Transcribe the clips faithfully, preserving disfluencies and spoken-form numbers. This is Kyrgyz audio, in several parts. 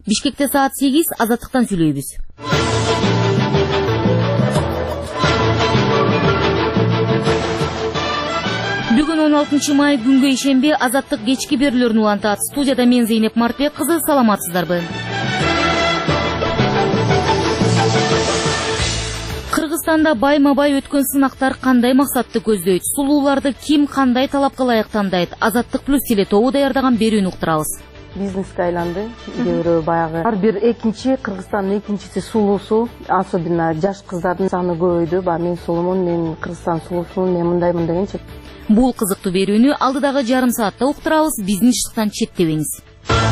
Бишкекте саат сегиз, Азаттыктан сүйлөйбүз. Бүгүн он алтынчы май күнгө ишемби, Азаттык кечки берүүлөрүн улантат. Студияда мен Зейнеп Мартбек кызы, саламатсыздарбы? Кыргызстанда байма-бай өткөн сынактар кандай максатты көздөйт? Сулууларды ким кандай талапка ылайык тандайт? Азаттык плюс теле тобу даярдаган берүүнү уктурабыз. Бизнеске айланды. Кээ баягы ар бир экинчи Кыргызстандын экинчиси сулуусу, особенно жаш кыздардын саны көбөйдү. Ба мен сулумун, мен Кыргызстан сулуусумун, мен мындаймын дегенчи. Бул кызыктуу берүүнү алдыдагы жарым саатта уктурабыз. Биздин иштиктен четтебеңиз.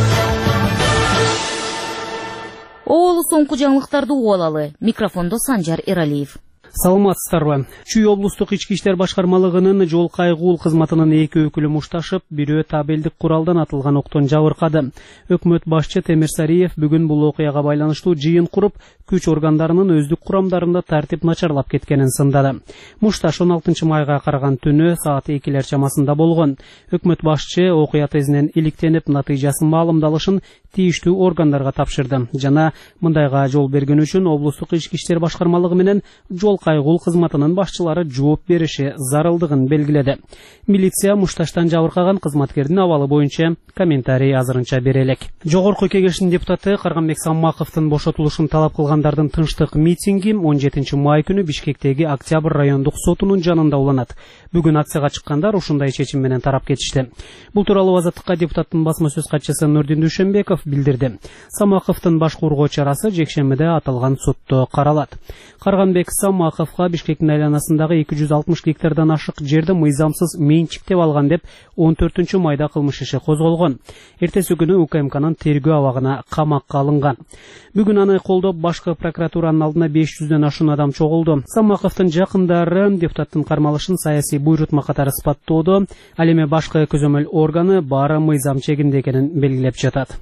Оолу соңку жаңылыктарды угуп алалы. Микрофондо Санжар Эралиев. Саламатсыздарбы. Чүй облустук ички иштер башкармалыгынын жол кайгуул кызматынын эки өкүлү мушташып, бирөө табелдик куралдан атылган октон жабыркады. Өкмөт башчы Темир Сариев бүгүн бул окуяга байланыштуу жыйын куруп, күч органдарынын өздүк курамдарында тартип начарлап кеткенин сындады. Мушташ он алтынчы майга караган түнү саат экилер чамасында болгон. Өкмөт башчы окуя тезинен иликтенип, натыйжасын маалымдалышын тийиштүү органдарга тапшырды. Жана мындайга жол берген үчүн облустук ички иштер башкармалыгы менен жол кайгуул кызматынын башчылары жооп бериши зарылдыгын белгиледи. Милиция Мушташтан жабыркаган кызматкердин абалы боюнча комментарий азырынча берелек. Жогорку Кеңештин депутаты Карганбек Саммаковдун бошотулушун талап кылгандардын тынчтык митинги он жетинчи май күнү Бишкектеги Октябрь райондук сотунун жанында уланат. Бүгүн акцияга чыккандар ушундай чечим менен тарап кетишти. Бул тууралуу Азаттыкка депутаттын басма сөз катчысы Нурдин Дүйшөнбеков билдирди. Саммаковдун баш кургоо чарасы жекшембиде аталган сотто каралат. Карганбек Саммаковга Бишкектин айланасындагы эки жүз алтымыш гектардан ашык жерди мыйзамсыз менчиктеп алган деп он төртүнчү майда кылмыш иши козголгон. Эртеси күнү УКМКнын тергөө абагына камакка алынган. Бүгүн аны колдоп башкы прокуратуранын алдына беш жүздөн ашуун адам чогулду. Саммаковдун жакындары депутаттын кармалышын саясий буйрутма катары сыпаттоодо, ал эми башкы көзөмөл органы баары мыйзам чегинде экенин белгилеп жатат.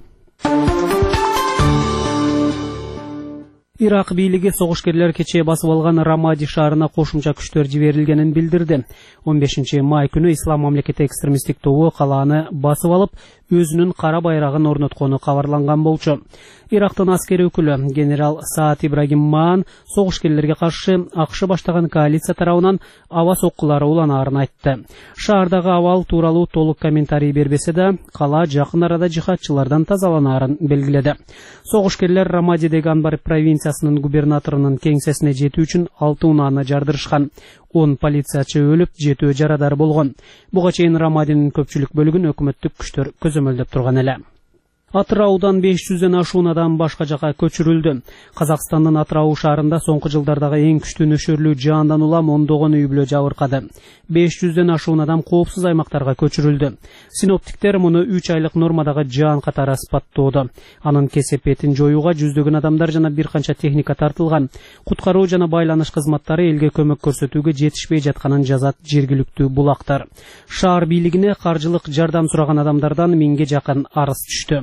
Ирак бийлиги согушкерлер кечээ басып алган Рамади шаарына кошумча күчтөр жиберилгенин билдирди. он бешинчи май күнү Ислам мамлекети экстремисттик тобу калааны басып алып, өзүнүн кара байрагын орноткону кабарланган болчу. Ирактын аскери өкүлү генерал Саад Ибрагим Маан согушкерлерге каршы АКШ баштаган коалиция тарабынан аба соккулары уланаарын айтты. Шаардагы абал тууралуу толук комментарий бербесе да, кала жакын арада жихадчылардан тазаланаарын белгиледи. Согушкерлер Рамадидеги Анбар провинциясынын губернаторунун кеңсесине жетүү үчүн алты унааны жардырышкан. он полициячы өлүп, жетөө жарадар болгон. Буга чейин Рамадинин көпчүлүк бөлүгүн өкмөттүк күчтөр көзөмөлдөп турган эле. Атыраудан беш жүздөн ашуун адам башка жака көчүрүлдү. Казакстандын Атырау шаарында соңку жылдардагы эң күчтүү нөшөрлүү жаандан улам ондогон үй бүлө жабыркады. беш жүздөн ашуун адам коопсуз аймактарга көчүрүлдү. Синоптиктер муну үч айлык нормадагы жаан катары сыпаттоодо. Анын кесепетин жоюуга жүздөгөн адамдар жана бир канча техника тартылган. Куткаруу жана байланыш кызматтары элге көмөк көрсөтүүгө жетишпей жатканын жазат жергиликтүү булактар. Шаар бийлигине каржылык жардам сураган адамдардан миңге жакын арыз түштү.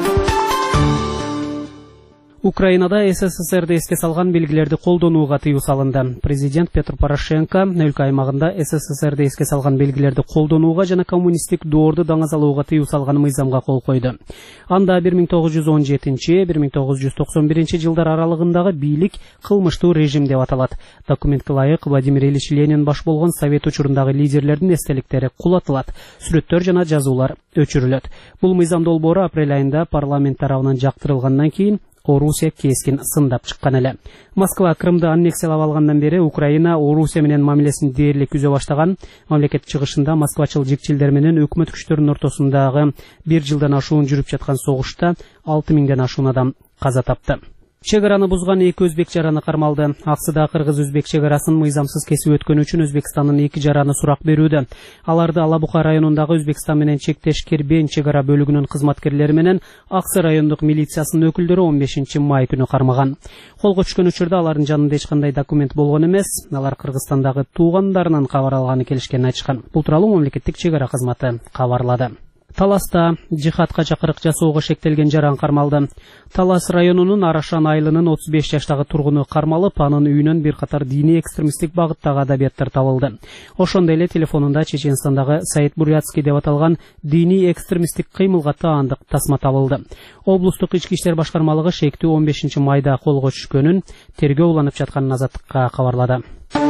Украинада СССРди эске салган белгилерди колдонууга тыюу салынды. Президент Петр Порошенко өлкө аймагында СССРди эске салган белгилерди колдонууга жана коммунисттик доорду даңазалууга тыюу салган мыйзамга кол койду. Анда бир миң тогуз жүз он жетинчи — бир миң тогуз жүз токсон биринчи жылдар аралыгындагы бийлик кылмыштуу режим деп аталат. Документке ылайык Владимир Ильич Ленин баш болгон совет учурундагы лидерлердин эстеликтери кулатылат, сүрөттөр жана жазуулар өчүрүлөт. Бул мыйзам долбоору апрель айында парламент тарабынан жактырылгандан кийин Орусия кескин сындап чыккан эле. Москва Крымды аннексиялап алгандан бери Украина Орусия менен мамилесин дээрлик үзө баштаган. Мамлекет чыгышында москвачыл жикчилдер менен өкмөт күчтөрүнүн ортосундагы бир жылдан ашуун жүрүп жаткан согушта алты миңден ашуун адам каза тапты. Чек араны бузган эки өзбек жараны кармалды. Аксыда кыргыз-өзбек чек арасын мыйзамсыз кесип өткөн үчүн Өзбекстандын эки жараны сурак берүүдө. Аларды Алабука районундагы Өзбекстан менен чектеш Кербен чек ара бөлүгүнүн кызматкерлери менен Аксы райондук милициясынын өкүлдөрү он бешинчи май күнү кармаган. Колго түшкөн учурда алардын жанында эч кандай документ болгон эмес. Алар Кыргызстандагы туугандарынан кабар алганы келишкенин айтышкан. Бул тууралуу мамлекеттик чек ара кызматы кабарлады. Таласта жихадка чакырык жасоого шектелген жаран кармалды. Талас районунун Арашан айылынын отуз беш жаштагы тургуну кармалып, анын үйүнөн бир катар диний экстремисттик багыттагы адабияттар табылды. Ошондой эле телефонунда Чеченстандагы Саид Бурятский деп аталган диний экстремисттик кыймылга таандык тасма табылды. Облустук ички иштер башкармалыгы шектүү он бешинчи майда колго түшкөнүн, тергөө уланып жатканын Азаттыкка кабарлады.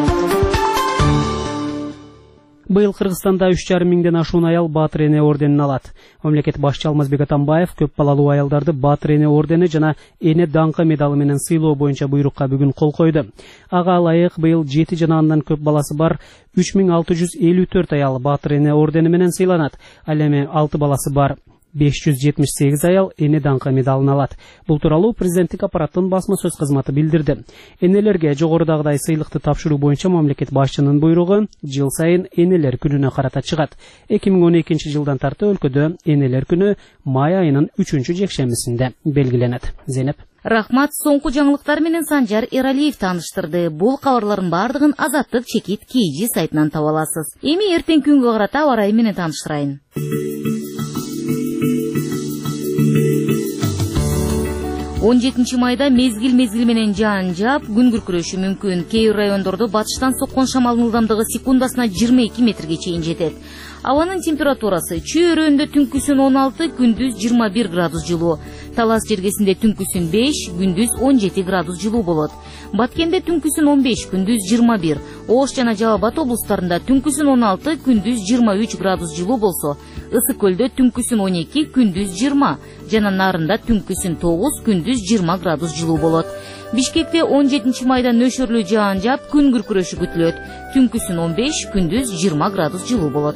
Быйыл Кыргызстанда үч жарым миңден ашуун аял Баатыр эне орденин алат. Мамлекет башчы Алмазбек Атамбаев көп балалуу аялдарды Баатыр эне ордени жана эне даңкы медалы менен сыйлоо боюнча буйрукка бүгүн кол койду. Ага ылайык быйыл жети жана андан көп баласы бар үч миң алты жүз элүү төрт аял Баатыр эне ордени менен сыйланат. Ал эми алты баласы бар беш жүз жетимиш сегиз аял эне даңкы медалын алат. Бул тууралуу президенттик аппараттын басма сөз кызматы билдирди. Энелерге жогорудагыдай сыйлыкты тапшыруу боюнча мамлекет башчынын буйругу жыл сайын энелер күнүнө карата чыгат. эки миң он экинчи жылдан тарты өлкөдө энелер күнү май айынын үчүнчү жекшембисинде белгиленет. Зейнеп. Рахмат, соңку жаңылыктар менен Санжар Эралиев тааныштырды. Бул кабарлардын бардыгын Азаттык Чекит кей жи сайтынан таба аласыз. Эми эртең күнгө карата аба ырайы менен тааныштырайын. он жетинчи майда мезгил мезгил менен жаан жаап, күн күркүрөшү мүмкүн. Кээ бир райондордо батыштан соккон шамалдын ылдамдыгы секундасына жыйырма эки метрге чейин жетет. Абанын температурасы чөйрөндө түнкүсүн он алты, күндүз жыйырма бир градус жылуу. Талас жергесинде түнкүсүн беш, күндүз он жети градус жылуу болот. Баткенде түнкүсүн он беш, күндүз жыйырма бир. Ош жана Жалал Абад облустарында түнкүсүн он алты, күндүз жыйырма үч градус жылуу болсо, Ысык көлдө түнкүсүн он эки, күндүз жыйырма, жана Нарында түнкүсүн тогуз, күндүз жыйырма градус жылуу болот. Бишкекте он жетинчи майда нөшөрлүү жаан жаап, күн күркүрөшү күтүлөт. Түнкүсүн он беш, күндүз жыйырма градус жылуу болот.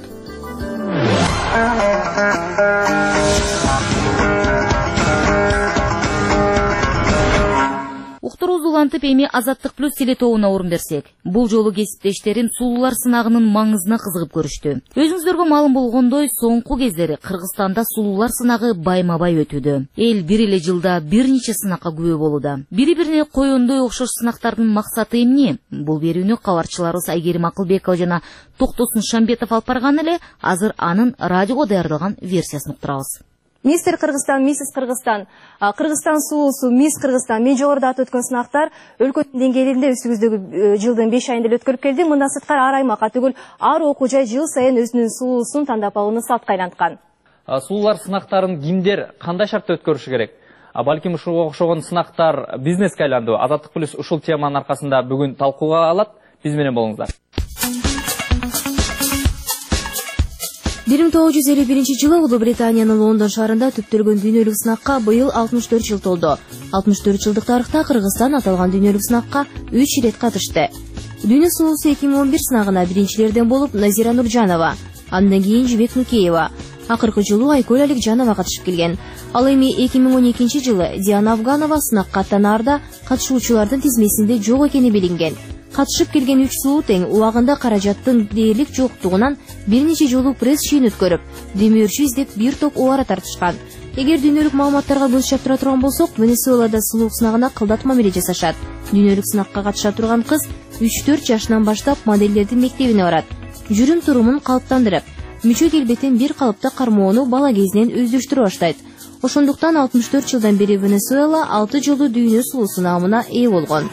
Уктуруубузду улантып, эми Азаттык плюс телетобуна орун берсек. Бул жолу кесиптештерим сулуулар сынагынын маңызына кызыгып көрүштү. Өзүңүздөргө маалым болгондой, соңку кездери Кыргызстанда сулуулар сынагы байма-бай өтүүдө. Эл бир эле жылда бир нече сынакка күбө болууда. Бири-бирине коёндой окшош сынактардын максаты эмне? Бул берүүнү кабарчыларыбыз Айгерим Акылбекова жана Токтосун Шамбетов алып барган эле, азыр анын радиого даярдалган версиясын уктурабыз. Мистер Кыргызстан, миссис Кыргызстан, Кыргызстан сулуусу, мисс Кыргызстан, мен жогоруда атып өткөн сынактар өлкөнүн деңгээлинде үстүбүздөгү жылдын беш айында өткөрүп келди. Мындан сырткары ар аймакка түгүл ар окуу жай жыл сайын өзүнүн сулуусун тандап алууну салтка айланткан. Сулуулар сынактарын кимдер кандай шартта өткөрүшү керек? Балким ушуга окшогон сынактар бизнеске айланды. Азаттык плюс ушул теманын аркасында бүгүн талкууга алат. Биз менен болуңуздар. бир миң тогуз жүз элүү биринчи жылы Улуу Британиянын Лондон шаарында түптөлгөн дүйнөлүк сынакка быйыл алтымыш төрт жыл толду. алтымыш төрт жылдык тарыхта Кыргызстан аталган дүйнөлүк сынакка үч ирет катышты. Дүйнө сулуусу эки миң он бир сынагына биринчилерден болуп Назира Нуржанова, андан кийин Жибек Нукеева, акыркы жылуу Айкөл Аликжанова катышып келген. Ал эми эки миң он экинчи жылы Диана Афганова сынакка аттанаарда катышуучулардын тизмесинде жок экени билинген. Катышып келген үч сулуу тең убагында каражаттын дээрлик жоктугунан бир нече жолу пресс чыйын өткөрүп, демөөрчү издеп бир топ убара тартышкан. Эгер дүйнөлүк маалыматтарга көз чаптыра турган болсок, Венесуэлада сулуулук сынагына кылдат мамиле жасашат. Дүйнөлүк сынакка катыша турган кыз үч төрт жашынан баштап моделдердин мектебине барат. Жүрүм турумун калыптандырып, мүчө келбетин бир калыпта кармоону бала кезинен өздөштүрө баштайт. Ошондуктан алтымыш төрт жылдан бери Венесуэла алты жолу дүйнө сулуусу наамына ээ болгон.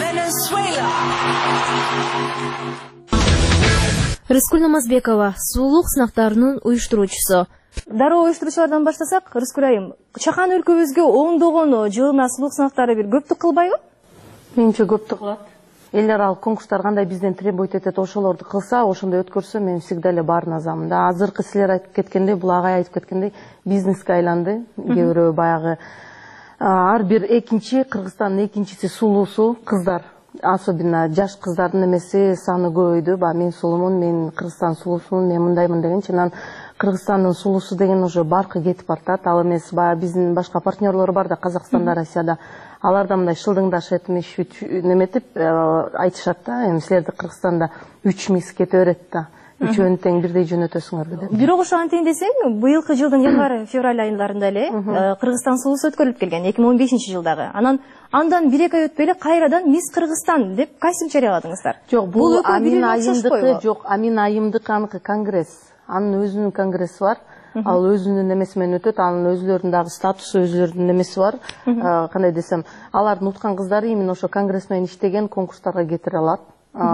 Рыскүл Намазбекова, сулуулук сынактарынын уюштуруучусу. Дароо уюштуруучулардан баштасак, Рыскүл айым, чакан өлкөбүзгө ондогон жылына сулуулук сынактары бир көптүк кылбайбы? Менимче көптүк кылат. Эл аралык конкурстар кандай бизден требовать этет, ошолорду кылса, ошондой өткөрсө, мен всегда эле баарына азамын. Азыркы силер айтып кеткендей, бул агай айтып кеткендей, бизнеске айланды. Кээ бирөө баягы ар бир экинчи Кыргызстандын экинчиси сулуусу кыздар. Особенно жаш кыздардын эмеси саны көбөйдү. Ба мен сулуумун, мен Кыргызстан сулуусумун, мен мындаймын деген. Чынан Кыргызстандын сулуусу деген уже баркы кетип бартат. Ал эмес баягы биздин башка партнерлор бар да, Казакстанда, Россияда. Аларда мындай шылдыңдаш этмиш неметип айтышат да, эми силерди Кыргызстанда үч миз кете берет да. Үчөөнү тең бирдей жөнөтөсүңөр деп. Бирок ошо антейин десең, быйылкы жылдын январь февраль айыларында эле Кыргызстан сулуусу өткөрүлүп келген эки миң он бешинчи жылдагы. Анан андан бир эки ай өтпөй эле кайрадан мисс Кыргызстан деп кайсым жарыяладыңыздар? Жок, бул Амин айымдыкы, жок, Амин айымдыкы аныкы конгресс. Анын өзүнүн конгресси бар. ал өзүнүн немеси менен өтөт, анын өзүлөрүнүн дагы статусу, өзүлөрүнүн немеси бар. Кандай десем, алардын уткан кыздары именно ошо конгрессмен иштеген конкурстарга кетире алат.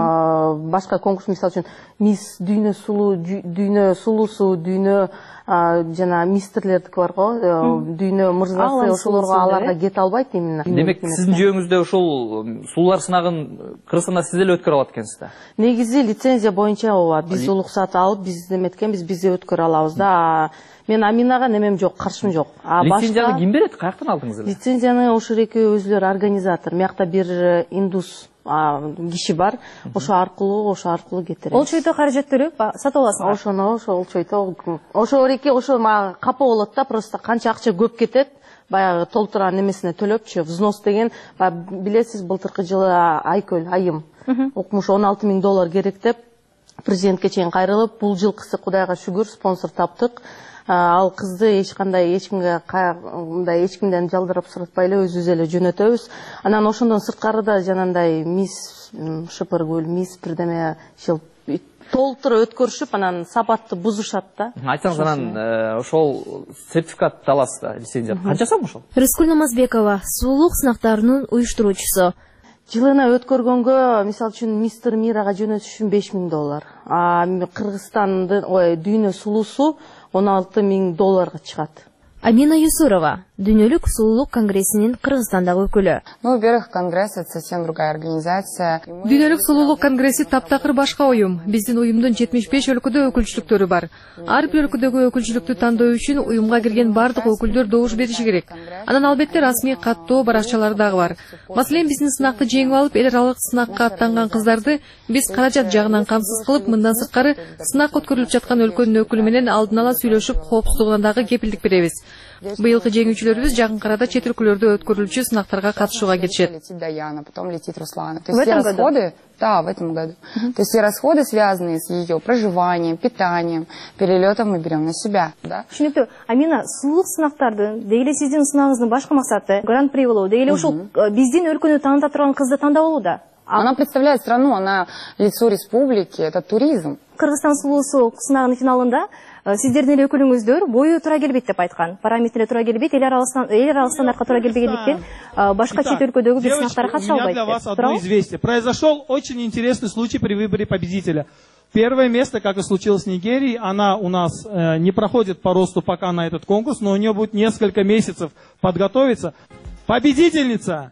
Башка конкурс, мисалы үчүн мисс дүйнө сулуу, дүйнө сулуусу, дүйнө жана мистерлердики бар го, дүйнө мырзасы, ошолорго аларга кете албайт именно. Демек, сиздин жүйөңүздө ушул сулуулар сынагын Кыргызстанда сиз эле өткөрө алат экенсиз да? Негизи лицензия боюнча ооба, биз уруксат алып, биз неметкенбиз, биз өткөрө алабыз да. Мен Аминага немем жок, каршым жок. Лицензияны ким берет? Каяктан алдыңыз эле? Лицензияны ошол экөө өзүлөрү организатор. Мыякта бир индус киши бар, ошо аркылуу, ошо аркылуу кетирет. Ол чойто каражат төлөп сатып аласыңар? Ошоно, ошол чойто, ошо эки ошо мага капа болот да, просто канча акча көп кетет, баягы толтурган немесине төлөпчү, взнос деген, билесиз, былтыркы жылы Айкөл, айым, укмуш он алты миң доллар керек деп, президентке чейин кайрылып, бул жылкысы Кудайга шүгүр спонсор таптык. Ал кызды эч кандай эч кимге мындай эч кимден жалдырап суратпай эле өзүбүз эле жөнөтөбүз. Анан ошондон сырткарыда жанагындай мисс Шыпыргүл, мисс бирдеме жыл толтура өткөрүшүп, анан сапатты бузушат да. Айтсаңыз, анан ошол сертификат аласыз да, лицензия. Канча сом ошол? Рыскүл Намазбекова, сулуулук сынактарынын уюштуруучусу. Жылына өткөргөнгө, мисалы үчүн мистер Мирага жөнөтүш үчүн беш миң доллар. А Кыргызстандын, ой, дүйнө сулуусу он алты миң долларга чыгат. Амина Юсурова, Дүйнөлүк сулуулук конгрессинин Кыргызстандагы өкүлү. Ну, во-первых, конгресс — это совсем другая организация. Дүйнөлүк сулуулук конгресси таптакыр башка уюм. Биздин уюмдун жетимиш беш өлкөдө өкүлчүлүктөрү бар. Ар бир өлкөдөгү өкүлчүлүктү тандоо үчүн уюмга кирген бардык өкүлдөр добуш бериши керек. Анан албетте расмий каттоо баракчалары дагы бар. Маселен, биздин сынакты жеңип алып, эл аралык сынакка аттанган кыздарды биз каражат жагынан камсыз кылып, мындан сырткары сынак өткөрүлүп жаткан өлкөнүн өкүлү менен алдын ала сүйлөшүп, коопсуздугуна дагы кепилдик беребиз. Быйылкы жеңүүчүлөрүбүз жакын арада чет өлкөлөрдө өткөрүлчү сынактарга катышууга кетишет. Летит Даяна, потом летит Руслана. То есть все расходы, да, в этом году. То есть все расходы, связанные с ее проживанием, питанием, перелетом, мы берем на себя, да. Түшүнүктүү. Амина, сулуулук сынактарды, дейле сиздин сынагыңыздын башкы максаты гран-при болуу, дейле ушул биздин өлкөнү тааныта турган кызды тандап алуу да. Она представляет страну, она лицо республики, это туризм. Кыргызстан сулуусу сынагынын финалында сиздердин эле өкүлүңүздөр бою туура келбейт деп айткан. Параметри туура келбейт, эл аралык стандартка туура келбегендиктен башка чет өлкөдөгү бир сынактарга катыша албайт. Для вас одно известие. Произошел очень интересный случай при выборе победителя. Первое место, как и случилось в Нигерии, она у нас э, не проходит по росту пока на этот конкурс, но у нее будет несколько месяцев подготовиться. Победительница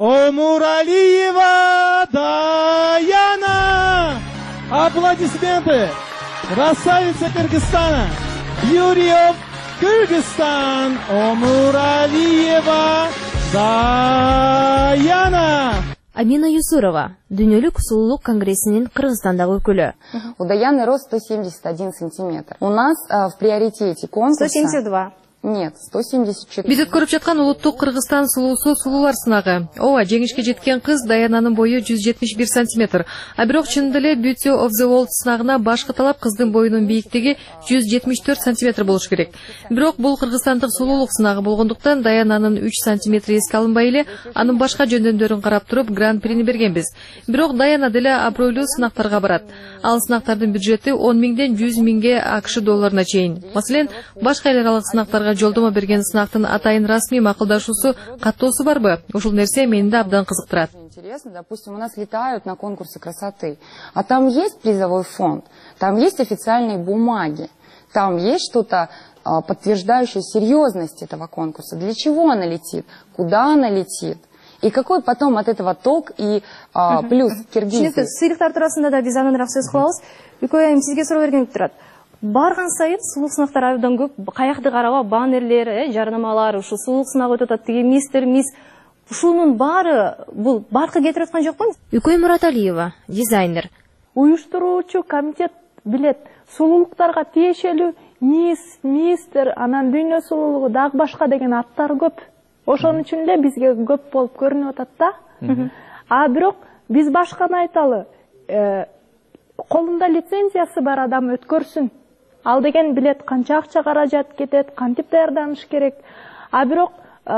Омуралиева Даяна! Аплодисменты! Красавица Кыргызстана! Beauty of Kyrgyzstan! Омуралиева Даяна! Амина Юсурова, Дүйнөлүк сулуулук конгрессинин Кыргызстандагы өкүлү. У Даяны рост сто семьдесят один сантиметр. У нас а, в приоритете конкурса... сто семьдесят два. Нет, сто семьдесят четыре. Биз өткөрүп жаткан улуттук Кыргызстан сулуусу сулуулар сынагы. Ооба, жеңишке жеткен кыз Даянанын бою жүз жетимиш бир сантиметр. А бирок чынында эле Beauty of the World сынагына башкы талап кыздын боюнун бийиктиги жүз жетимиш төрт сантиметр болуш керек. Бирок бул кыргызстандык сулуулук сынагы болгондуктан Даянанын үч сантиметри эске алынбай эле, анын башка жөндөмдөрүн карап туруп гран-прини бергенбиз. Бирок Даяна деле абройлуу сынактарга барат. Ал сынактардын бюджети он миңден жүз миңге АКШ долларына чейин. Маселен, башка эл аралык сынактарга жолдомо берген сынактын атайын расмий макулдашуусу, каттоосу барбы? Ушул нерсе мени да абдан кызыктырат. Интересно, допустим, у нас летают на конкурсы красоты, а там есть призовой фонд, там есть официальные бумаги, там есть что-то а, подтверждающее серьезность этого конкурса. Для чего она летит? Куда она летит? И какой потом от этого толк и а, плюс Киргизии? Сыйлыктар туурасында да биз аныныраак сөз кылабыз. Үкөй айым сизге суроо бергеним турат. Барган сайын сулуулук сынактары абдан көп, каякты караба, баннерлер, э, жарнамалар, ушу сулуулук сынагы өтүп атат деген мистер, мисс. Ушунун баары бул баркы кетирип аткан жокпу? Үкөй Мураталиева, дизайнер. Уюштуруучу комитет билет, сулуулуктарга тиешелүү мисс, мистер, анан дүйнө сулуулугу дагы башка деген аттар көп. Ошон үчүн эле бизге көп болуп көрүнүп атат да. А бирок биз башканы айталы. Колунда лицензиясы бар адам өткөрсүн. Ал деген билет канча акча каражат кетет, кантип даярданыш керек. А бирок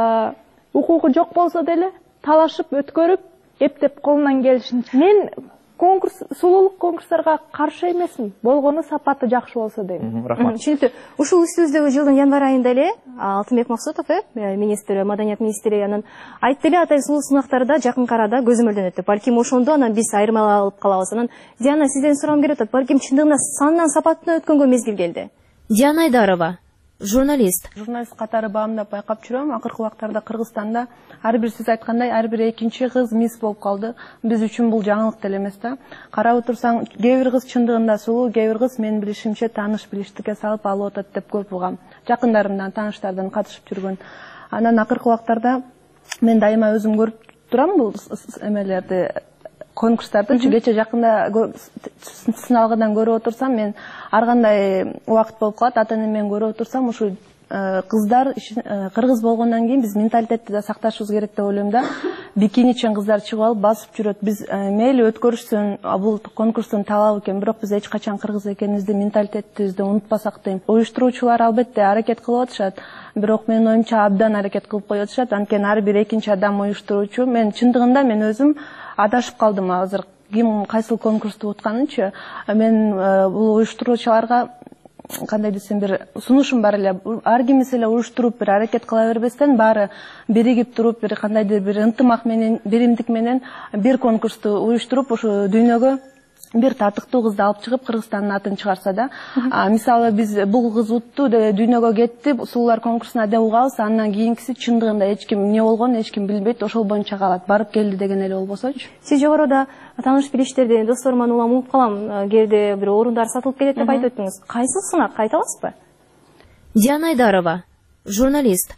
укугу жок болсо деле талашып өткөрүп, эптеп колунан келишинче. Мен конкурс сулуулук конкурстарга каршы эмесмин, болгону сапаты жакшы болсо дейм. Рахмат. Түшүнүктүү. Ушул үстүбүздөгү жылдын январь айында эле Алтынбек Максутов, э, министр, маданият министри анан айтты эле атайын сулуу сынактары да жакын арада көзөмөлдөнөт деп. Балким ошондо анан биз айырмаланып калабыз. Анан Диана, сизден сурагым келип атат. Балким чындыгында санынан сапатына өткөнгө мезгил келди. Диана Айдарова, журналист. Журналист катары баамдап байкап жүрөм. Акыркы убактарда Кыргызстанда ар бир сиз айткандай ар бир экинчи кыз мисс болуп калды. Биз үчүн бул жаңылык деле эмес да. Карап отурсаң, кээ бир кыз чындыгында сулуу, кээ бир кыз мен билишимче тааныш билиштикке салып алып атат деп көп угам. Жакындарымдан, тааныштардан катышып жүргөн. Анан акыркы убактарда мен дайыма өзүм көрүп турам бул эмелерди, конкурстарды. Кече жакында сыналгыдан көрүп отурсам, мен ар кандай убакыт болуп калат, ата-энем менен көрүп отурсам, ушу кыздар кыргыз болгондон кийин биз менталитетти да сакташыбыз керек деп ойлойм да. Бикиничен кыздар чыгып алып басып жүрөт. Биз мейли өткөрүшсүн, бул конкурстун талабы экен, бирок биз эч качан кыргыз экенибизди, менталитетибизди унутпасак дейм. Уюштуруучулар албетте аракет кылып атышат, бирок менин оюмча абдан аракет кылып коюп атышат. Анткени ар бир экинчи адам уюштуруучу. Мен чындыгында мен өзүм адашып калдым азыр. Ким кайсыл конкурсту утканынчы. Мен бул уюштуруучуларга кандай десем бир сунушум бар эле. Ар кимиси эле уюштуруп бир аракет кыла бербестен, баары биригип туруп, бир кандайдыр бир ынтымак менен, биримдик менен бир конкурсту уюштуруп, ушу дүйнөгө бир татыктуу кызды алып чыгып Кыргызстандын атын чыгарса да. Мисалы биз бул кыз утту, дүйнөгө кетти, сулуулар конкурсуна деп угабыз, андан кийинкиси чындыгында эч ким эмне болгонун эч ким билбейт, ошол боюнча калат. Барып келди деген эле болбосочу. Сиз жогоруда тааныш билиштерди досторума улам угуп калам, кээде бир орундар сатылып келет деп айтып өттүңүз. Кайсы сынак айта аласызбы? Диана Айдарова, журналист.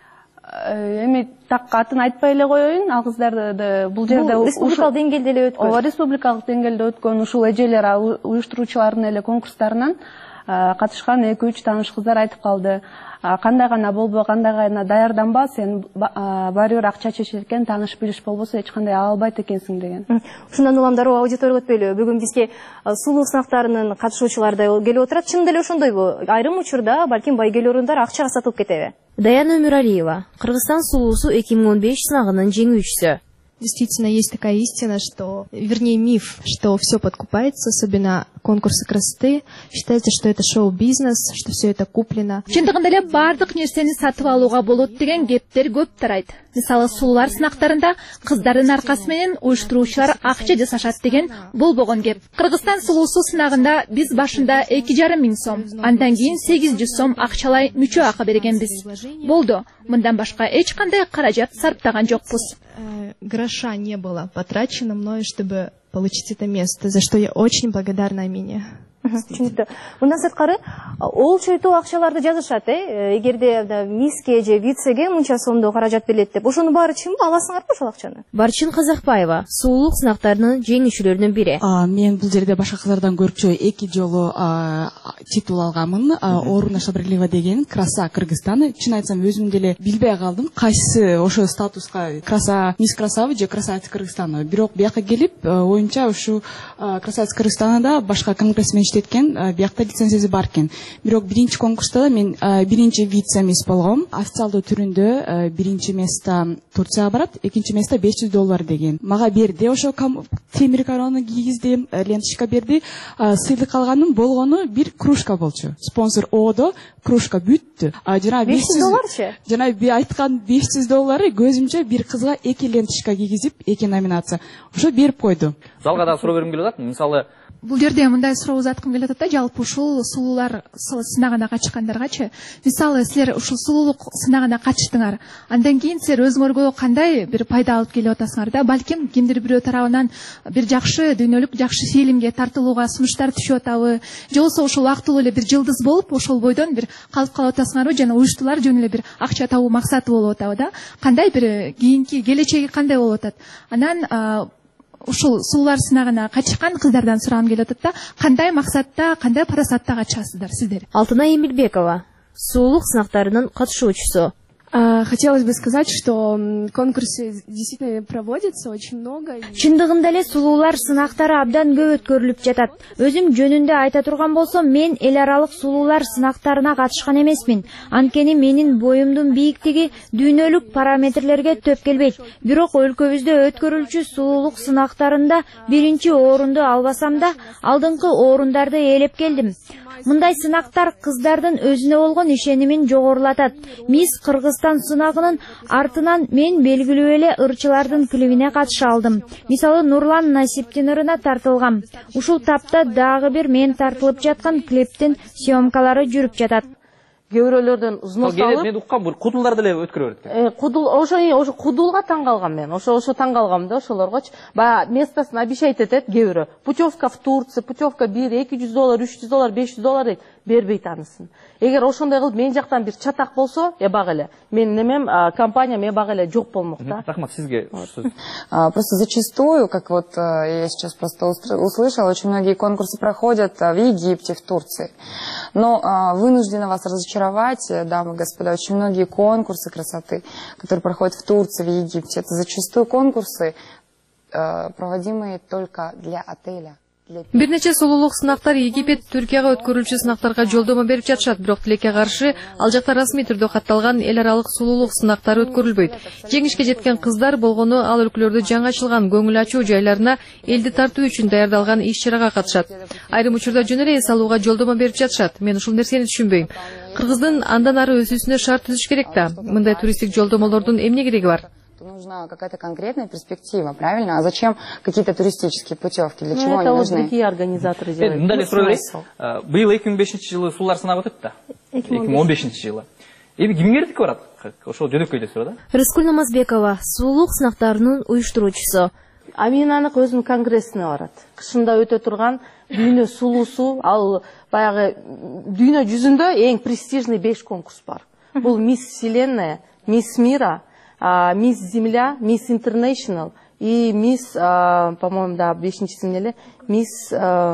Эми так атын айтпай эле коеюн, ал кыздарды бул жерде республикалык деңгээлде эле өткөн. Ооба, республикалык деңгээлде өткөн ушул эжелер уюштуруучулардын эле конкурстарынан катышкан эки үч тааныш кыздар айтып калды. Кандай гана болбо, кандай гана даярданба, сен баары бир акча чечет экен, тааныш билиш болбосо эч кандай ала албайт экенсиң деген. Ушундан улам дароо аудитория өтпөйлү. Бүгүн бизге сулуу сынактарынын катышуучулары келип отурат. Чын деле ошондойбу? Айрым учурда балким байгелүү орундар акчага сатылып кетеби? Даяна Өмүралиева, Кыргызстан сулуусу эки миң он беш сынагынын жеңүүчүсү. Действительно, есть такая истина, что, вернее, миф, что все подкупается, особенно конкурсы красоты. Считается, что это шоу-бизнес, что все это куплено. Чындыгында эле бардык нерсени сатып алууга болот деген кептер көп тарайт. Мисалы, сулуулар сынактарында кыздардын аркасы менен уюштуруучулар акча жасашат деген болбогон кеп. Кыргызстан сулуусу сынагында биз башында эки жарым миң сом, андан кийин сегиз жүз сом акчалай мүчө акы бергенбиз. Болду. Мындан башка эч кандай каражат сарптаган жокпуз. Гроша не было потрачено мною, чтобы получить это место, за что я очень благодарна Амине. Түшүнүктүү. Мындан сырткары ол чөйтүү акчаларды жазышат, э, эгерде миске же вицеге мынча сомдо каражат берилет деп. Ошону баары чынбы, аласыңарбы ошол акчаны? Барчин Казакбаева, сулуулук сынактарынын жеңүүчүлөрүнүн бири. Мен бул жерде башка кыздардан көрчү эки жолу титул алганмын. Оруна Шабрилева деген Краса Кыргызстан. Чын айтсам өзүм деле билбей калдым, кайсы ошо статуска Краса мисс Красавы же Красавица Кыргызстана. Бирок бияка келип, оюмча ушу Красавица Кыргызстанда башка конгрессмен еткен, биякта лицензиясы бар экен. Бирок биринчи конкурста мен биринчи вице-мисс болгом. Официалдуу түрүндө биринчи место Турцияга барат, экинчи место беш жүз доллар деген. Мага берди, ошо темир корону кийгизди, ленточка берди. Сыйлык алганым болгону бир кружка болчу. Спонсор Одо кружка бүттү. Жана беш жүз долларчы? Жана би айткан беш жүз доллары көзүмчө бир кызга эки ленточка кийгизип, эки номинация. Ошо берип койду. Залга да суроо бергим келип атат. Мисалы, бул жерде мындай суроо узаткым келип атат да, жалпы ушул сулуулар сынагына катышкандаргачы. Мисалы, силер ушул сулуулук сынагына катыштыңар. Андан кийин силер өзүңөргө кандай бир пайда алып келип атасыңар да? Балким кимдир бирөө тарабынан бир жакшы дүйнөлүк жакшы фильмге тартылууга сунуштар түшүп атабы? Же болбосо ошол актылуу эле бир жылдыз болуп, ошол бойдон бир калып калып атасыңарбы? Жана уюштуулар жөн эле бир акча табуу максаты болуп атабы да? Кандай бир кийинки келечеги кандай болуп атат? Анан ушул сулуулар сынагына катышкан кыздардан сурагым келип атат да, кандай максатта, кандай парасатта катышасыздар сиздер? Алтынай Эмилбекова, сулуулук сынактарынын катышуучусу. Хотелось бы сказать, что конкурсы действительно проводятся очень много. Чындыгында эле сулуулар сынактары абдан көп өткөрүлүп жатат. Өзүм жөнүндө айта турган болсом, мен эл аралык сулуулар сынактарына катышкан эмесмин. Анткени менин боюмдун бийиктиги дүйнөлүк параметрлерге төп келбейт. Бирок өлкөбүздө өткөрүлчү сулуулук сынактарында биринчи орунду албасам да, алдыңкы орундарды ээлеп келдим. Мындай сынактар кыздардын өзүнө болгон ишенимин жогорулатат. Мисс Кыргызстан сынагынын артынан мен белгилүү эле ырчылардын клибине катыша алдым. Мисалы Нурлан Насиптин ырына тартылгам. Ушул тапта дагы бир мен тартылып жаткан клиптин съемкалары жүрүп жатат. Кээ бирөөлөрдөн взнос алып, мен уккам, бул кудулдар деле өткөрө берет экен. Э, кудул, ошо ошо кудулга таң калгам мен. Ошо ошо таң калгам да ошолоргочу. Баягы местосын обещать этет кээ бирөө. Путевка в Турцию, путевка бир, эки жүз доллар, үч жүз доллар, беш жүз доллар дейт, бербейт анысын. Эгер ошондой кылып мен жактан бир чатак болсо, эбак эле. Мен немем компания эбак эле жок болмок да. Рахмат, сизге сөз. Просто зачастую, как вот я сейчас просто услышала, очень многие конкурсы проходят в Египте, в Турции. Но вынуждена вас разочаровать, дамы и господа, очень многие конкурсы красоты, которые проходят в Турции, в Египте, это зачастую конкурсы, проводимые только для отеля. Бир нече сулуулук сынактар Египет, Түркияга өткөрүлчү сынактарга жолдомо берип жатышат, бирок тилекке каршы ал жакта расмий түрдө катталган эл аралык сулуулук сынактары өткөрүлбөйт. Жеңишке жеткен кыздар болгону ал өлкөлөрдө жаңы ачылган көңүл ачуу жайларына элди тартуу үчүн даярдалган иш-чарага катышат. Айрым учурда жөн эле эс алууга жолдомо берип жатышат. Мен ушул нерсени түшүнбөйм. Кыргыздын андан ары өсүүсүнө шарт түзүш керек да. Мындай туристтик жолдомолордун эмне кереги бар? Нужна какая-то конкретная перспектива, правильно? А зачем какие-то туристические путевки? Для ну, чего это они вот нужны? Другие организаторы делают. Мындай суроо берейин. Быйыл эки миң бешинчи жылы сулар сынап өтөт да. эки миң он бешинчи жылы. Эми кимге эртип барат? Ошол жөнөкөй эле суроо да. Рыскүл Намазбекова, сулуулук сынактарынын уюштуруучусу. Аминанык өзүнүн конгрессине барат. Кышында өтө турган дүйнө сулуусу, ал баягы дүйнө жүзүндө эң престижный беш конкурс бар. Бул Мисс Вселенная, Мисс Мира, Мисс Земля, Мисс Интернешнл и Мисс, по-моему, да, бешинчиси эле, Мисс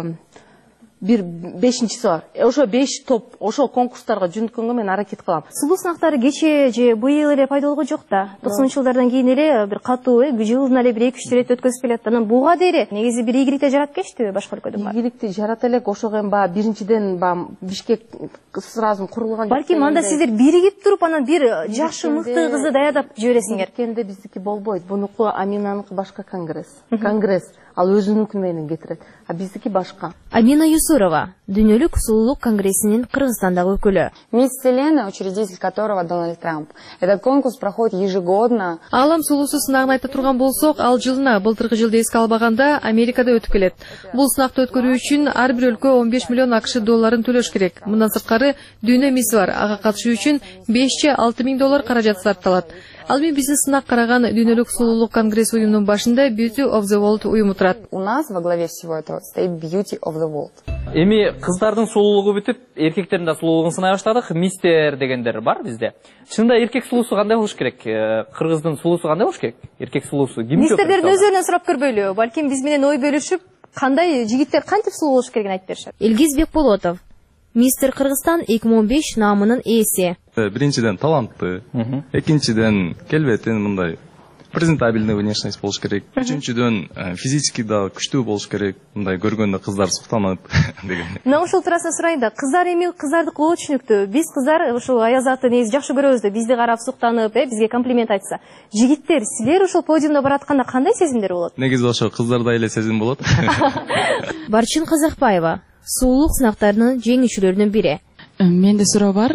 бир бешинчиси бар. Ошо беш топ, ошо конкурстарга жөнөткөнгө мен аракет кылам. Сулуу сынактары кече же быйыл эле пайда болгон жок да. токсонунчу жылдардан кийин эле бир катуу, жылына эле бир эки үч рет өткөзүп келет. Анан буга дейри негизи бир ийгиликти жаратып келишти башка өлкөдөн бар. Ийгиликти жарата элек, ошого эми баягы биринчиден баягы Бишкек сразу курулган. Балким анда сиздер биригип туруп, анан бир жакшы мыкты кызды даярдап жибересиңер. Эркенде биздики болбойт. Бунуку Аминаныкы башка конгресс. Конгресс. Ал өзүнүн менен кетирет. А биздики башка. Амина Юсурова, Дүйнөлүк сулуулук конгрессинин Кыргызстандагы өкүлү. Мисс Вселенная, учредитель которого Дональд Трамп. Этот конкурс проходит ежегодно. Алам сулуусу сынагын айта турган болсок, ал жылына былтыркы жылды эске албаганда Америкада өтүп келет. Бул сынакты өткөрүү үчүн ар бир өлкө он беш миллион акш долларын төлөш керек. Мындан сырткары дүйнө мисси бар. Ага катышуу үчүн беш же алты миң доллар каражат сарпталат. Ал эми биздин сынак караган Дүйнөлүк сулуулук конгресс уюмунун башында Beauty of the World уюму турат. У нас во главе всего этого стоит Beauty of the World. Эми кыздардын сулуулугу бүтүп, эркектердин да сулуулугун сынай баштадык. Мистер дегендер бар бизде. Чынында эркек сулуусу кандай болуш керек? Кыргыздын сулуусу кандай болуш керек? Эркек сулуусу ким? Мистердердин өздөрүнөн сурап көрбөйлү. Балким биз менен ой бөлүшүп, кандай жигиттер кантип сулуу болуш керегин айтып беришет. Илгиз Бекболотов, Мистер Кыргызстан эки миң он беш наамынын ээси. Биринчиден талантты, экинчиден келбетин мындай презентабельный внешность болуш керек. Үчүнчүдөн физически да күчтүү болуш керек. Мындай көргөндө кыздар суктанат деген. Мына ушул туурасында сурайын да, кыздар эми кыздардыкы болот түшүнүктүү. Биз кыздар ушул аязатты негизи жакшы көрөбүз да, бизди карап суктанып, э, бизге комплимент айтса. Жигиттер, силер ушул подиумда баратканда кандай сезимдер болот? Негизи ошо кыздарда эле сезим болот. Барчын Казакбаева, сулуулук сынактарынын жеңүүчүлөрүнүн бири. Менде суроо бар,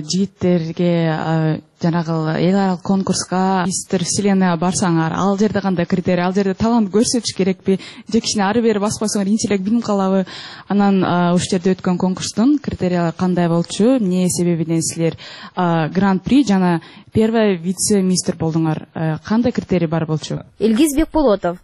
жигиттерге жанагы эл аралык конкурска Мистер Вселенная барсаңар, ал жерде кандай критерий, ал жерде талант көрсөтүш керекпи, же кичине ары бери баспасаңар интеллект билим калабы? Анан ушул жерде өткөн конкурстун критериялары кандай болчу? Эмне себебинен силер гран-при жана первый вице-мистер болдуңар? Кандай критерий бар болчу? Илгиз Бекболотов,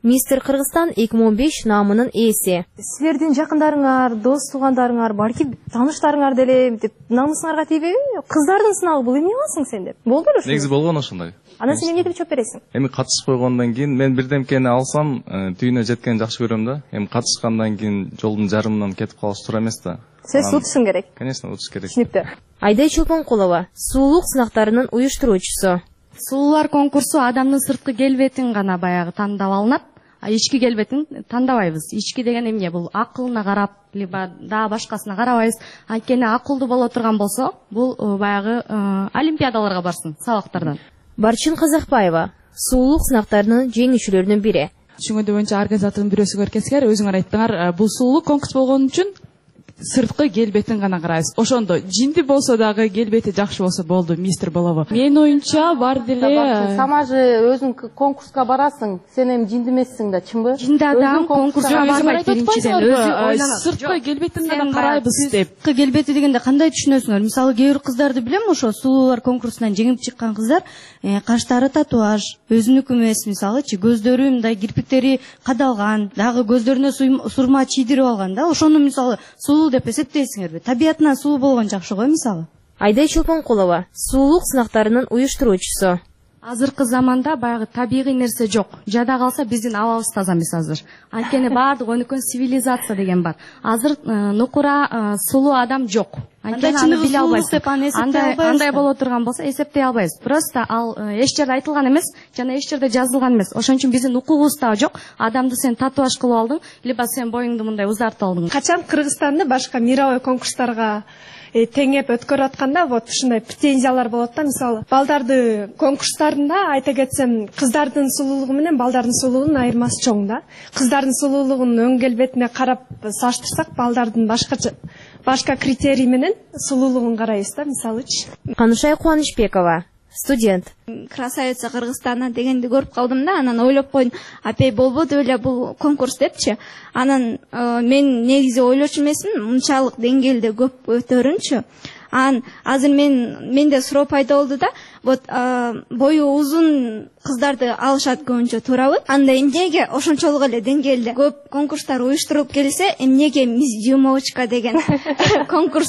Мистер Кыргызстан эки миң он беш наамынын ээси. Силердин жакындарыңар, дос туугандарыңар, балки тааныштарыңар деле деп намысыңарга тийбейби? Кыздардын сынагы бул эмне кыласың сен деп. Болду эле ушул. Негизи болгон ошондой. Анан сен эмне деп жооп бересиң? Эми катышып койгондон кийин мен бирдемкени алсам, түйүнө жеткенди жакшы көрөм да. Эми катышкандан кийин жолдун жарымынан кетип калыш туура эмес да. Сен утушуң керек. Конечно, утуш керек. Түшүнүктүү. Айдай Чолпонкулова, сулуулук сынактарынын уюштуруучусу. Сулуулар конкурсу адамдын сырткы келбетин гана баягы тандап алынат, а ички келбетин тандабайбыз. Ички деген эмне? Бул акылына карап, либо дагы башкасына карабайбыз. Анткени акылдуу боло турган болсо, бул баягы олимпиадаларга барсын, сабактардан. Барчин Казакбаева, сулуулук сынактарынын жеңүүчүлөрүнүн бири. Түшүнгөндө боюнча организатордун бирөөсү көркескер, өзүңөр айттыңар, бул сулуулук конкурс болгон үчүн сырткы келбетин гана карайбыз. Ошондо жинди болсо дагы келбети жакшы болсо болду, мистер болобу. Менин оюмча бар деле. Сама же өзүң конкурска барасың, сен эми жинди эмессиң да, чынбы? Жинди адам конкурска барбайт биринчиден, өзү ойлонот. Сырткы келбетин гана карайбыз деп. Сырткы келбети дегенде кандай түшүнөсүңөр? Мисалы, кээ бир кыздарды билем, ошо сулуулар конкурсунан жеңип чыккан кыздар, каштары татуаж, өзүнүкү эмес, мисалычы, көздөрү мындай кирпиктери кадалган, дагы көздөрүнө сурма чийдирип алган да. Ошону мисалы сулуу деп эсептейсиңерби? Табиятынан сулуу болгон жакшы го мисалы. Айдай Чолпонкулова, сулуулук сынактарынын уюштуруучусу. Азыркы заманда баягы табигый нерсе жок. Жада калса биздин абабыз таза эмес азыр. Анткени баардык өнүккөн цивилизация деген бар. Азыр нукура сулуу адам жок. Анткени аны биле албайсың. Андай андай боло турган болсо эсептей албайбыз. Просто ал эч жерде айтылган эмес, жана эч жерде жазылган эмес. Ошон үчүн биздин укугубуз да жок. Адамды сен татуаж кылып алдың, либо сен боюңду мындай узартып алдың. Качан Кыргызстанды башка мировой конкурстарга теңеп өткөрүп атканда вот ушундай претензиялар болот да. Мисалы, балдарды конкурстарында айта кетсем, кыздардын сулуулугу менен балдардын сулуулугунун айырмасы чоң да. Кыздардын сулуулугунун өң келбетине карап салыштырсак, балдардын башкача башка критерий менен сулуулугун карайбыз да, мисалычы. Канышай Кубанычбекова, студент. Красавица Кыргызстана дегенди көрүп калдым да, анан ойлоп койдум, апей болбоду эле бул конкурс депчи. Анан мен негизи ойлочу эмесмин, мынчалык деңгээлде көп өтөрүнчү. Анан азыр мен менде суроо пайда болду да, вот бою узун кыздарды алышат көбүнчө, туурабы? Анда эмнеге ошончолук эле деңгээлде көп конкурстар уюштурулуп келсе, эмнеге мисс Дюймовочка деген конкурс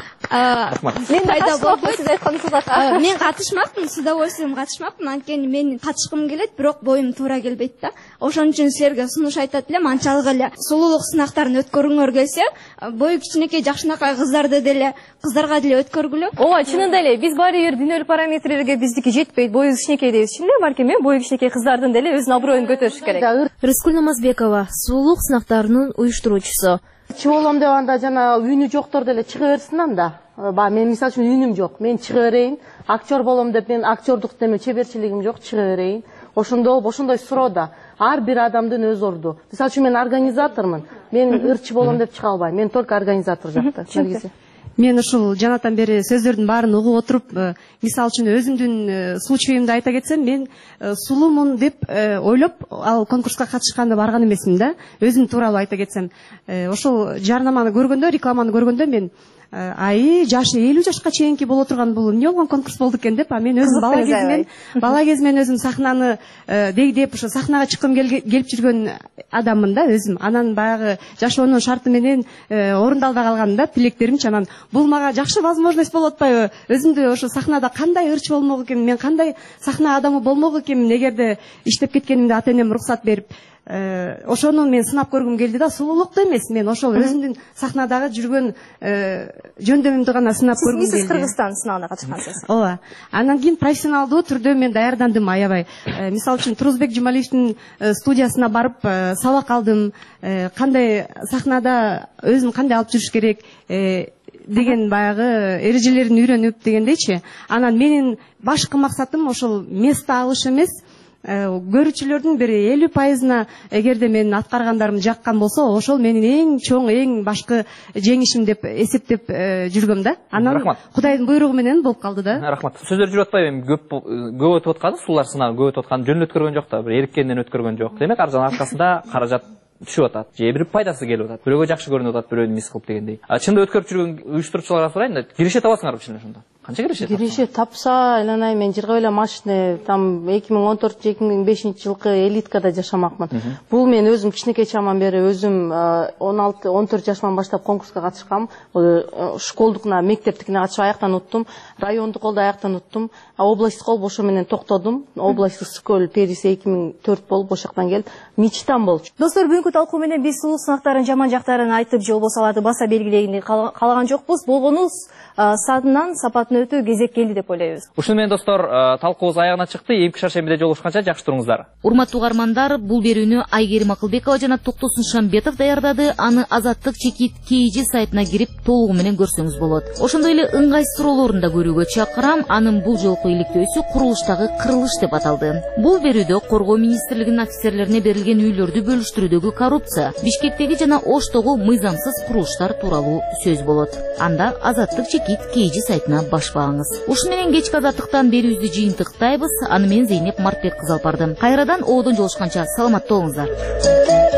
мен пайда болду, сиз айткансыздар. Мен катышмакмын, с удовольствием катышмакмын, анткени мен катышкым келет, бирок боюм туура келбейт да. Ошон үчүн силерге сунуш айтат элем, анчалык эле сулуулук сынактарын өткөрүңөр келсе, бою кичинекей жакшынакай кыздарды деле, кыздарга деле өткөргүлө. Ооба, чынында эле биз баары бир дүйнөлүк параметрлерге биздики жетпейт, бою кичинекей дейбиз. Чын эле, балким мен бою кичинекей кыздардын деле өзүнүн аброюн көтөрүш керек. Рыскүл Намазбекова, сулуулук сынактарынын уюштуруучусу. Чыголом деп анда жана үйүнү жоктор деле чыга берсин анда. Ба мен мисалы үчүн үйүнүм жок, мен чыга берейин. Актер болом деп мен актердук деме чеберчилигим жок, чыга берейин. Ошондо ошондой суроо ар бир адамдын өз орду. Мисалы үчүн мен организатормун. Мен ырчы болом деп чыга албайм. Мен только организатор жакта. Мен ушул жанатан бери сөздөрдүн баарын угуп отуруп, мисалы үчүн өзүмдүн случайымды айта кетсем, мен сулуумун деп ойлоп ал конкурска катышканда барган эмесмин да. Өзүм тууралуу айта кетсем, ошол жарнаманы көргөндө, рекламаны көргөндө мен ай жашы элүү жашка чейинки боло турган бул эмне болгон конкурс болду экен деп, а мен өзүм бала кезимден бала кезимден өзүм сахнаны дегдеп ошо сахнага чыккым келип жүргөн адаммын да өзүм. Анан баягы жашоонун шарты менен орундалбай калган да тилектеримчи. Анан бул мага жакшы возможность болуп атпайбы? Өзүмдү ошо сахнада кандай ырчы болмок экенмин, мен кандай сахна адамы болмок экенмин, эгерде иштеп кеткенимде ата энем уруксат берип, ошону мен сынап көргүм келди да. Сулуулукту эмес, мен ошол өзүмдүн сахнадагы жүргөн жөндөмүмдү гана сынап көргүм келди. Сиз Кыргызстан сынагына катышкансыз. Ооба. Андан кийин профессионалдуу түрдө мен даярдандым аябай. Мисалы үчүн Турузбек Жумалиевдин студиясына барып сабак алдым. Кандай сахнада өзүм кандай алып жүрүш керек деген баягы эрежелерин үйрөнүп дегендейчи. Анан менин башкы максатым ошол место алыш эмес, көрүүчүлөрдүн бир элүү пайызына эгерде менин аткаргандарым жаккан болсо, ошол менин эң чоң, эң башкы жеңишим деп эсептеп жүргөм да. Анан Кудайдын буйругу менен болуп калды да. Рахмат. Сөздөр жүрүп атпайбы? Эми көп көп өтүп аткан, сулуулар сынагы көп өтүп аткан, жөн өткөргөн жок да, бир эриккенден өткөргөн жок. Демек, арзан аркасында каражат түшүп атат, же бир пайдасы келип атат, бирөөгө жакшы көрүнүп атат, бирөөнү мис кылып дегендей. Чында өткөрүп жүргөн уюштуруучуларга сурайын да, киреше табасыңарбы чын ошондо? Канча киреше? Киреше тапса, айланай мен жырга эле машина там эки миң он төрт эки миң бешинчи жылкы элиткада жашамакмын. Бул мен өзүм кичинекей чаман бери өзүм он алты он төрт жашыман баштап конкурска катышкам. Школдукуна, мектептикине катышып аяктан уттум, райондук колду аяктан уттум. Областтык болуп ошо менен токтодум. Областтык скөл периси эки миң төрт болуп ошол жактан келип, мечтам болчу. Достор, бүгүнкү талкуу менен биз сулуу сынактардын жаман жактарын айтып же болбосо аларды баса белгилегенди каалаган жокпуз. Болгону саатынан сапатын өтүү кезек келди деп ойлойбуз. Ушуну менен достор, талкуубуз аягына чыкты. Эмки шаршембиде жолугушканча жакшы туруңуздар. Урматтуу угармандар, бул берүүнү Айгерим Акылбекова жана Токтосун Шамбетов даярдады. Аны Азаттык Чекит кей жи сайтына кирип толугу менен көрсөңүз болот. Ошондой эле ыңгайсыз суроолорун да көрүүгө чакырам. Анын бул жолку иликтөөсү курулуштагы кырылыш деп аталды. Бул берүүдө Коргоо министрлигинин офицерлерине берилген үйлөрдү бөлүштүрүүдөгү коррупция, Бишкектеги жана Оштогу мыйзамсыз курулуштар тууралуу сөз болот. Анда Азаттык Чекит кей жи сайтына баш багыңыз. Ушуну менен кечки Азаттыктан берүүбүздү жыйынтыктайбыз. Аны мен Зейнеп Мартбек кызы алып бардым. Кайрадан оодон жолушканча саламатта болуңуздар.